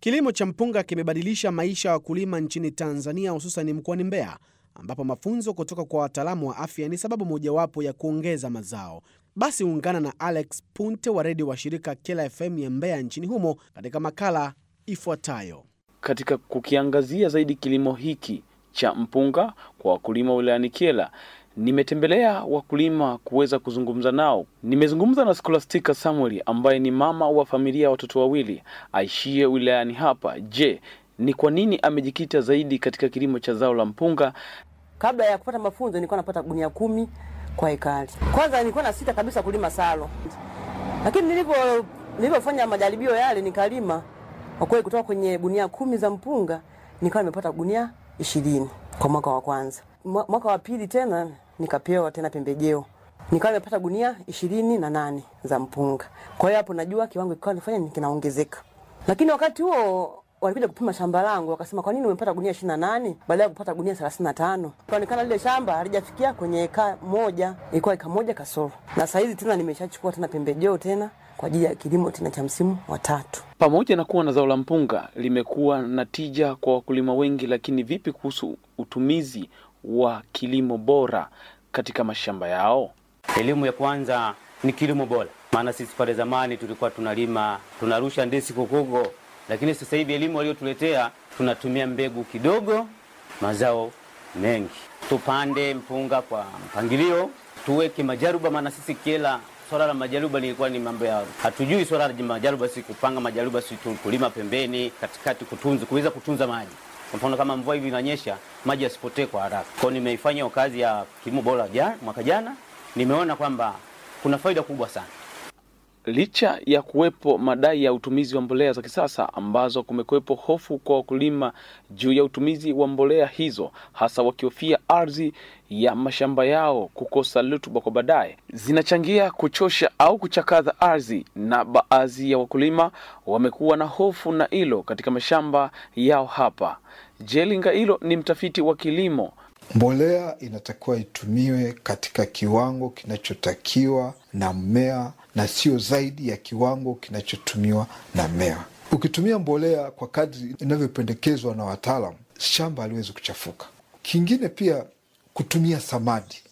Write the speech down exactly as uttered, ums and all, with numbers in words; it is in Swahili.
Kilimo cha mpunga kimebadilisha maisha ya wakulima nchini Tanzania, hususan mkoani Mbeya, ambapo mafunzo kutoka kwa wataalamu wa afya ni sababu mojawapo ya kuongeza mazao. Basi ungana na Alex Punte wa redio wa shirika Kela F M ya Mbeya nchini humo katika makala ifuatayo. Katika kukiangazia zaidi kilimo hiki cha mpunga kwa wakulima wilayani Kela, nimetembelea wakulima kuweza kuzungumza nao. Nimezungumza na Scholastica Samuel ambaye ni mama wa familia ya watoto wawili aishie wilayani hapa. Je, ni kwa nini amejikita zaidi katika kilimo cha zao la mpunga? Kabla ya kupata mafunzo nilikuwa napata gunia kumi kwa ekari. Kwanza nilikuwa na sita kabisa kulima salo. Lakini nilipo nilipofanya majaribio yale nikalima, kwa kweli kutoka kwenye gunia kumi za mpunga nikawa nimepata gunia ishirini kwa mwaka wa kwanza. Mwaka wa pili tena nikapewa tena pembejeo. Nikawa nimepata gunia ishirini na nane za mpunga. Kwa hiyo hapo najua kiwango kikawa nifanya kinaongezeka. Lakini wakati huo walikuja kupima shamba langu wakasema kwa nini umepata gunia ishirini na nane badala ya kupata gunia thelathini na tano? Kaonekana lile shamba halijafikia kwenye eka moja, ilikuwa eka moja kasoro. Na sasa hizi tena nimeshachukua tena pembejeo tena kwa ajili ya kilimo tena cha msimu wa tatu. Pamoja na kuwa na zao la mpunga limekuwa na tija kwa wakulima wengi, lakini vipi kuhusu utumizi wa kilimo bora katika mashamba yao? Elimu ya kwanza ni kilimo bora. Maana sisi pale zamani tulikuwa tunalima, tunarusha ndesi kukugo, lakini sasa hivi elimu waliotuletea tunatumia mbegu kidogo, mazao mengi. Tupande mpunga kwa mpangilio, tuweke majaruba. Maana sisi Kela swala la majaruba lilikuwa ni mambo ya hatujui. Swala la majaruba si kupanga majaruba, si kulima pembeni, katikati kutunza, kuweza kutunza maji. Kwa mfano kama mvua hivi inanyesha, maji yasipotee kwa haraka. Kwa hiyo nimeifanya kazi ya kilimo bora jana, mwaka jana, nimeona kwamba kuna faida kubwa sana. Licha ya kuwepo madai ya utumizi wa mbolea za kisasa ambazo kumekuwepo hofu kwa wakulima juu ya utumizi wa mbolea hizo, hasa wakihofia ardhi ya mashamba yao kukosa rutuba kwa baadaye, zinachangia kuchosha au kuchakaza ardhi, na baadhi ya wakulima wamekuwa na hofu na hilo katika mashamba yao hapa. Jelinga hilo ni mtafiti wa kilimo. Mbolea inatakiwa itumiwe katika kiwango kinachotakiwa na mmea na sio zaidi ya kiwango kinachotumiwa na mmea. Ukitumia mbolea kwa kadri inavyopendekezwa na wataalamu, shamba haliwezi kuchafuka. Kingine pia kutumia samadi.